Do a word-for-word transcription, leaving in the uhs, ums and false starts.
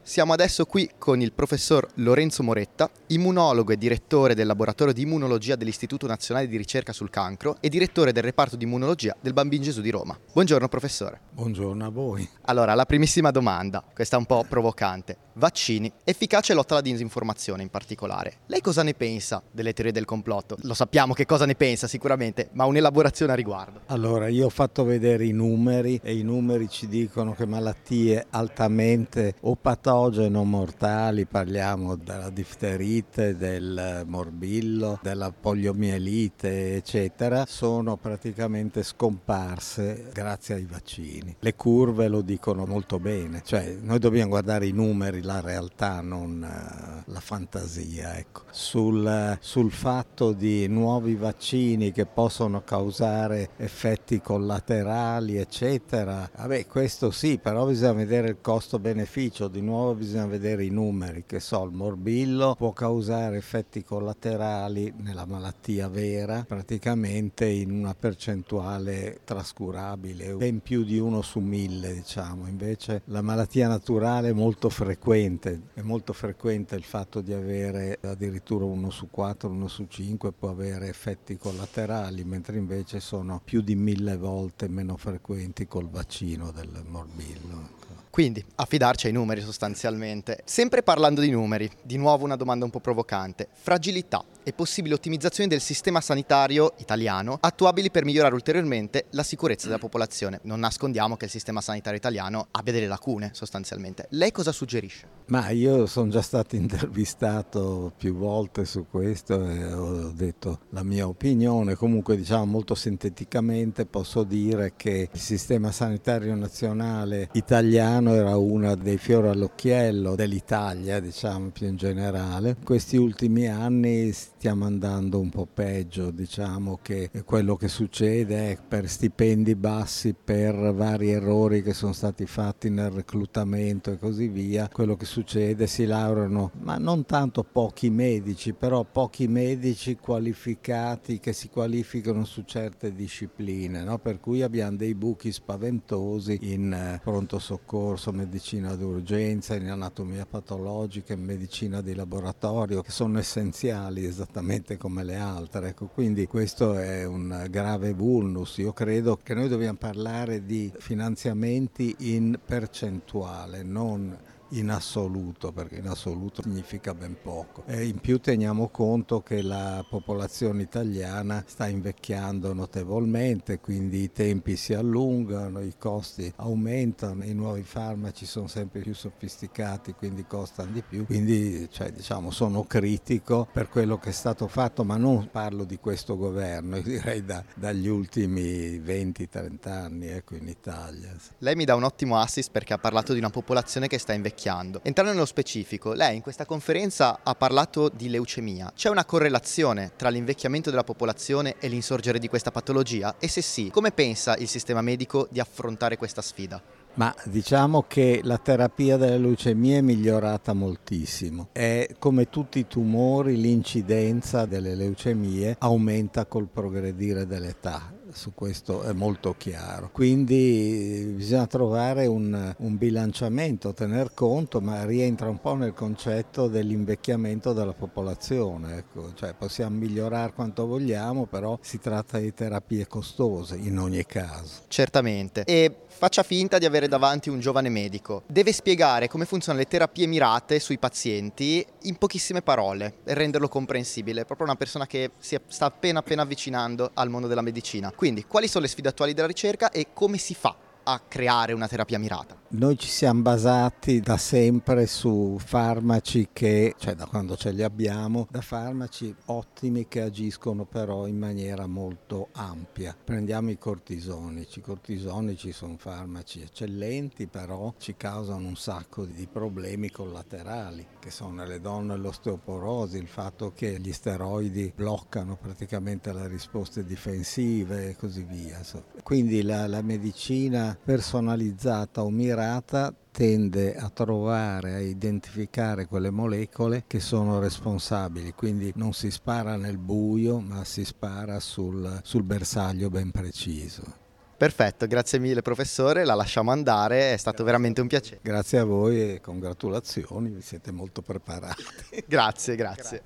Siamo adesso qui con il professor Lorenzo Moretta, immunologo e direttore del laboratorio di immunologia dell'Istituto Nazionale di Ricerca sul Cancro e direttore del reparto di immunologia del Bambin Gesù di Roma. Buongiorno professore. Buongiorno a voi. Allora, la primissima domanda, questa è un po' provocante. Vaccini, efficace lotta alla disinformazione in particolare. Lei cosa ne pensa delle teorie del complotto? Lo sappiamo che cosa ne pensa sicuramente, ma un'elaborazione a riguardo. Allora, io ho fatto vedere i numeri e i numeri ci dicono che malattie altamente o patogene o mortali, parliamo della difterite, del morbillo, della poliomielite, eccetera, sono praticamente scomparse grazie ai vaccini. Le curve lo dicono molto bene, cioè noi dobbiamo guardare i numeri, la realtà, non uh, la fantasia. Ecco. Sul, sul fatto di nuovi vaccini che possono causare effetti collaterali, eccetera, vabbè, questo sì, però bisogna vedere il costo-beneficio, di nuovo bisogna vedere i numeri, che so, il morbillo può causare effetti collaterali nella malattia vera, praticamente in una percentuale trascurabile, ben più di uno su mille, diciamo, invece la malattia naturale è molto frequente. È molto frequente il fatto di avere addirittura uno su quattro, uno su cinque può avere effetti collaterali, mentre invece sono più di mille volte meno frequenti col vaccino del morbillo. Quindi affidarci ai numeri sostanzialmente. Sempre parlando di numeri, di nuovo una domanda un po' provocante. Fragilità e possibili ottimizzazioni del sistema sanitario italiano attuabili per migliorare ulteriormente la sicurezza della popolazione. Non nascondiamo che il sistema sanitario italiano abbia delle lacune sostanzialmente. Lei cosa suggerisce? Ma io sono già stato intervistato più volte su questo e ho detto la mia opinione. Comunque, diciamo molto sinteticamente, posso dire che il sistema sanitario nazionale italiano era uno dei fiori all'occhiello dell'Italia, diciamo più in generale. Questi ultimi anni stiamo andando un po' peggio, diciamo che quello che succede è per stipendi bassi, per vari errori che sono stati fatti nel reclutamento e così via, quello che succede si laureano, ma non tanto pochi medici, però pochi medici qualificati che si qualificano su certe discipline, no? Per cui abbiamo dei buchi spaventosi in eh, pronto soccorso, medicina d'urgenza, in anatomia patologica, in medicina di laboratorio, che sono essenziali esattamente come le altre. Ecco, quindi questo è un grave vulnus. Io credo che noi dobbiamo parlare di finanziamenti in percentuale, non in assoluto, perché in assoluto significa ben poco. E in più teniamo conto che la popolazione italiana sta invecchiando notevolmente, quindi i tempi si allungano, i costi aumentano, i nuovi farmaci sono sempre più sofisticati, quindi costano di più. Quindi cioè, diciamo, sono critico per quello che è stato fatto, ma non parlo di questo governo, io direi da, dagli ultimi venti trenta anni, ecco, in Italia. Lei mi dà un ottimo assist perché ha parlato di una popolazione che sta invecchiando. Entrando nello specifico, lei in questa conferenza ha parlato di leucemia. C'è una correlazione tra l'invecchiamento della popolazione e l'insorgere di questa patologia? E se sì, come pensa il sistema medico di affrontare questa sfida? Ma diciamo che la terapia delle leucemie è migliorata moltissimo e come tutti i tumori l'incidenza delle leucemie aumenta col progredire dell'età. Su questo è molto chiaro, quindi bisogna trovare un, un bilanciamento, tener conto, ma rientra un po' nel concetto dell'invecchiamento della popolazione, ecco. Cioè possiamo migliorare quanto vogliamo, però si tratta di terapie costose in ogni caso. Certamente, e faccia finta di avere davanti un giovane medico, deve spiegare come funzionano le terapie mirate sui pazienti in pochissime parole e renderlo comprensibile, proprio una persona che si sta appena appena avvicinando al mondo della medicina. Quindi, quali sono le sfide attuali della ricerca e come si fa a creare una terapia mirata? Noi ci siamo basati da sempre su farmaci che, cioè da quando ce li abbiamo, da farmaci ottimi che agiscono però in maniera molto ampia. Prendiamo i cortisonici, i cortisonici sono farmaci eccellenti, però ci causano un sacco di problemi collaterali, che sono nelle donne l'osteoporosi, il fatto che gli steroidi bloccano praticamente le risposte difensive e così via. Quindi la, la medicina personalizzata o mirata tende a trovare, a identificare quelle molecole che sono responsabili, quindi non si spara nel buio ma si spara sul, sul bersaglio ben preciso. Perfetto, grazie mille professore, la lasciamo andare, è stato veramente un piacere. Grazie a voi e congratulazioni, vi siete molto preparati. Grazie, grazie.